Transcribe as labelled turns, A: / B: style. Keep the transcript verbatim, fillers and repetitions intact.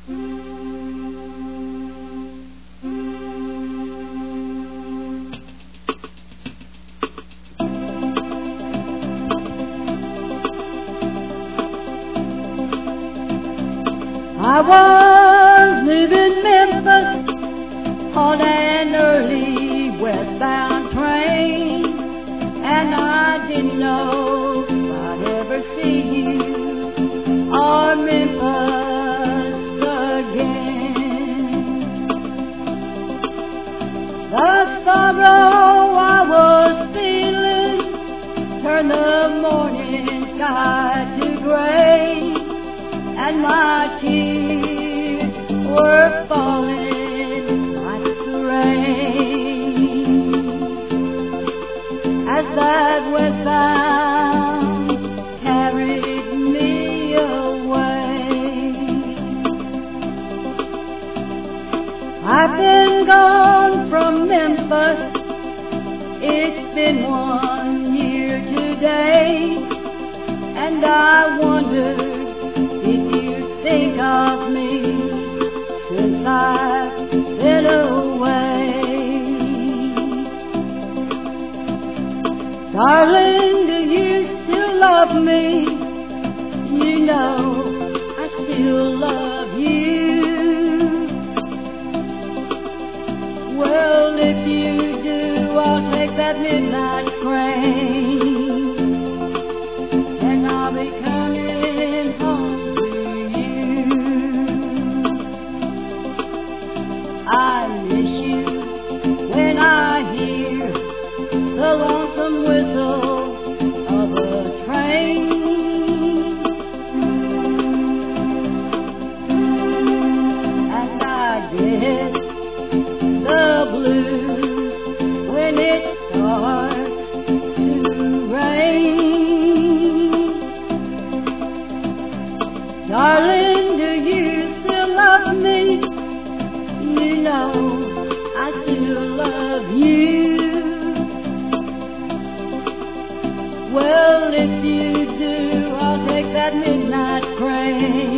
A: I was leaving Memphis on an early westbound train, and I didn't know I'd ever see you or Memphis again. The sorrow I was feeling turned the morning sky to gray, and my tears were falling like the rain as that westbound carried me away. I've been gone from Memphis, it's been one year today, and I wonder if you think of me since I've been away. Darling, do you still love me? You know I still love you. Well, if you do, I'll take that midnight train, and I'll be coming home. I miss you when I hear the lonesome whistle of a train, and I get the blues when it starts to rain. Darling, do you still love me? You know I still love you. Well, if you do, I'll take that midnight train.